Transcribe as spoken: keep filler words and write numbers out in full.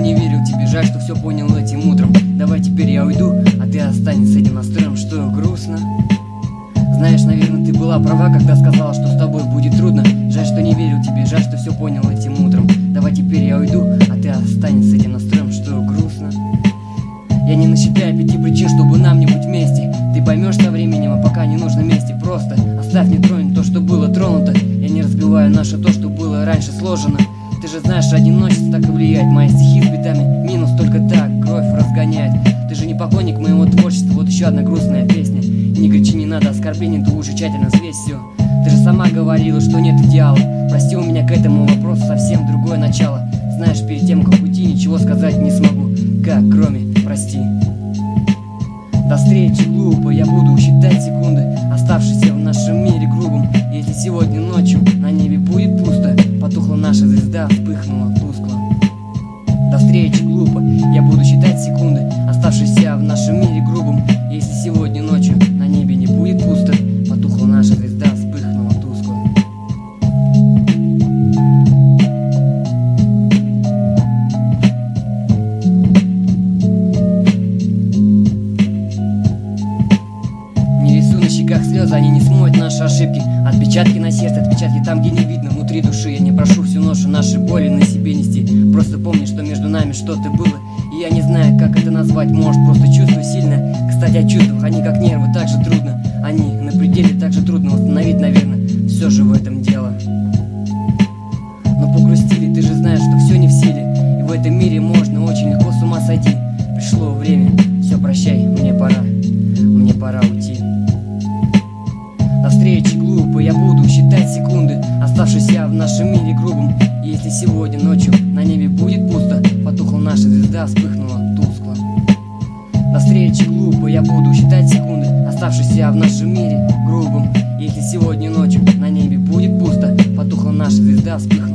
не верил тебе, жаль, что все понял этим утром. Давай теперь я уйду, а ты останешься с этим настроем, что грустно. Знаешь, наверное, ты была права, когда сказала, что с тобой будет трудно. Жаль, что не верил тебе, жаль, что все понял этим утром. Давай теперь я уйду, а ты останешься с этим настроем, что грустно. Я не насчитаю пяти причин, чтобы нам не быть вместе. Ты поймешь со временем, а пока не нужно вместе. Просто оставь, не тронь то, что было тронуто. Я не разбиваю наше то, что было раньше сложено. Ты же знаешь, одиночество так и влияет. Мои стихи с битами минус только так кровь разгоняет. Ты же не поклонник моего творчества, вот еще одна грустная песня. Не кричи, не надо оскорблений, ты уже тщательно взвесь все. Ты же сама говорила, что нет идеала. Прости, у меня к этому вопросу совсем другое начало. Знаешь, перед тем, как уйти, ничего сказать не смогу. Как, кроме прости. До встречи, глупо, я буду считать секунды, оставшиеся в нашем мире грубом. Если сегодня ночью на небе будет пусто, потухла наша звезда, вспыхнула тускло. До встречи, глупо, я буду считать секунды, оставшиеся в нашем мире грубом. Если сегодня ночью на небе не будет пусто, потухла наша звезда, вспыхнула тускло. На щеках слезы, они не смоют наши ошибки. Отпечатки на сердце, отпечатки там, где не видно, внутри души. Я не прошу всю ношу нашей боли на себе нести. Просто помни, что между нами что-то было, и я не знаю, как это назвать. Может, просто чувство сильное. Кстати, о чувствах, они как нервы, так же трудно. Они на пределе, так же трудно восстановить, наверное. Все же в этом дело. Но погрустили, ты же знаешь, что все не в силе. И в этом мире можно очень легко с ума сойти. Пришло время, все, прощай, мне пора. Мне пора уйти. До встречи, глупо, я буду считать секунды, оставшиеся в нашем мире грубом. И если сегодня ночью на небе будет пусто, потухла наша звезда, вспыхнула тускло. До встречи, глупо, я буду считать секунды, оставшиеся в нашем мире грубом. И если сегодня ночью на небе будет пусто, потухла наша звезда, вспыхнула.